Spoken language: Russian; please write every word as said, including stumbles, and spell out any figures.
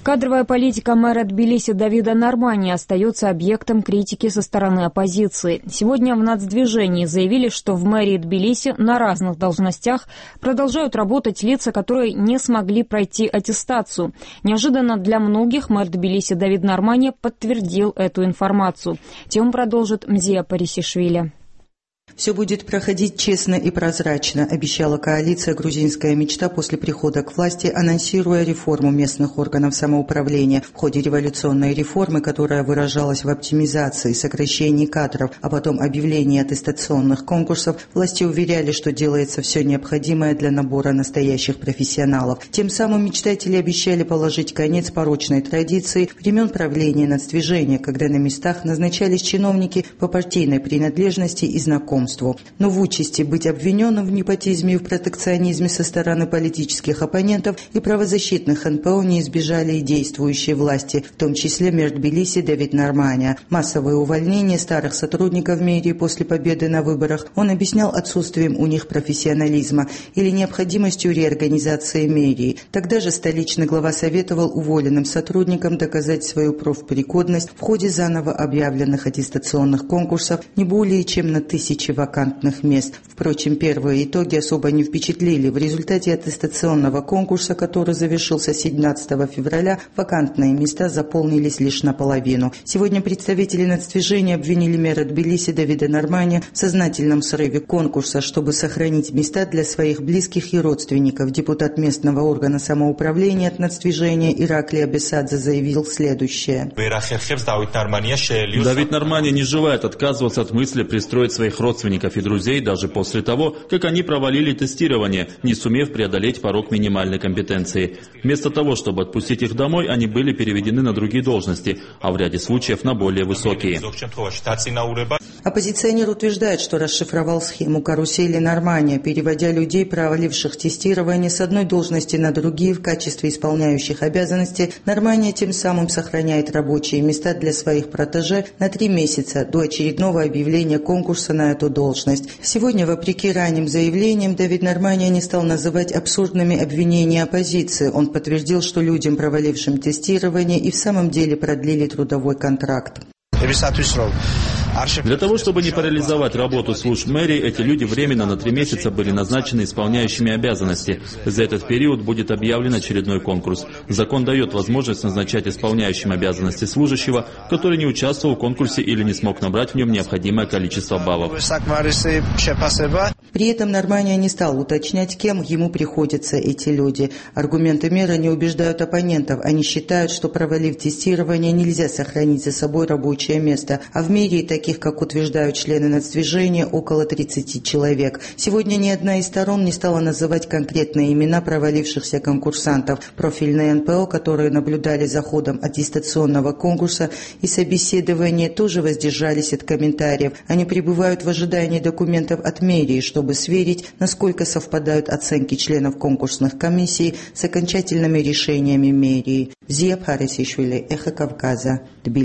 Кадровая политика мэра Тбилиси Давида Нормани остается объектом критики со стороны оппозиции. Сегодня в нацдвижении заявили, что в мэрии Тбилиси на разных должностях продолжают работать лица, которые не смогли пройти аттестацию. Неожиданно для многих мэр Тбилиси Давид Нормани подтвердил эту информацию. Тему продолжит Мзия Парисишвили. Все будет проходить честно и прозрачно, обещала коалиция «Грузинская мечта» после прихода к власти, анонсируя реформу местных органов самоуправления. В ходе революционной реформы, которая выражалась в оптимизации, сокращении кадров, а потом объявлении аттестационных конкурсов, власти уверяли, что делается все необходимое для набора настоящих профессионалов. Тем самым мечтатели обещали положить конец порочной традиции времен правления нацдвижения, когда на местах назначались чиновники по партийной принадлежности и знакомству. Но в участи быть обвиненным в непотизме и в протекционизме со стороны политических оппонентов и правозащитных эн пэ о не избежали и действующие власти, в том числе мэр Тбилиси Давид Нормани. Массовое увольнение старых сотрудников мэрии после победы на выборах он объяснял отсутствием у них профессионализма или необходимостью реорганизации мэрии. Тогда же столичный глава советовал уволенным сотрудникам доказать свою профпригодность в ходе заново объявленных аттестационных конкурсов не более чем на тысячи вакантных мест. Впрочем, первые итоги особо не впечатлили. В результате аттестационного конкурса, который завершился семнадцатого февраля, вакантные места заполнились лишь наполовину. Сегодня представители нацдвижения обвинили мэра Тбилиси Давида Нормани в сознательном срыве конкурса, чтобы сохранить места для своих близких и родственников. Депутат местного органа самоуправления от нацдвижения Ираклий Абесадзе заявил следующее. Давид Нормани не желает отказываться от мысли пристроить своих родственников и друзей даже после того, как они провалили тестирование, не сумев преодолеть порог минимальной компетенции. Вместо того, чтобы отпустить их домой, они были переведены на другие должности, а в ряде случаев на более высокие. Оппозиционер утверждает, что расшифровал схему карусели Нормани, переводя людей, проваливших тестирование, с одной должности на другие в качестве исполняющих обязанности. Нормани тем самым сохраняет рабочие места для своих протеже на три месяца до очередного объявления конкурса на эту должность. Сегодня, вопреки ранним заявлениям, Давид Нормани не стал называть абсурдными обвинения оппозиции. Он подтвердил, что людям, провалившим тестирование, и в самом деле продлили трудовой контракт. Для того, чтобы не парализовать работу служб мэрии, эти люди временно на три месяца были назначены исполняющими обязанности. За этот период будет объявлен очередной конкурс. Закон дает возможность назначать исполняющим обязанности служащего, который не участвовал в конкурсе или не смог набрать в нем необходимое количество баллов. При этом Нормани не стал уточнять, кем ему приходятся эти люди. Аргументы мэра не убеждают оппонентов. Они считают, что, провалив тестирование, нельзя сохранить за собой рабочее место. А в мэрии таких, как утверждают члены нацдвижения, около тридцати человек. Сегодня ни одна из сторон не стала называть конкретные имена провалившихся конкурсантов. Профильные эн пэ о, которые наблюдали за ходом аттестационного конкурса и собеседования, тоже воздержались от комментариев. Они пребывают в ожидании документов от мэрии, чтобы сверить, насколько совпадают оценки членов конкурсных комиссий с окончательными решениями мэрии. Мзия Парисишвили, Эхо Кавказа, Тбилиси.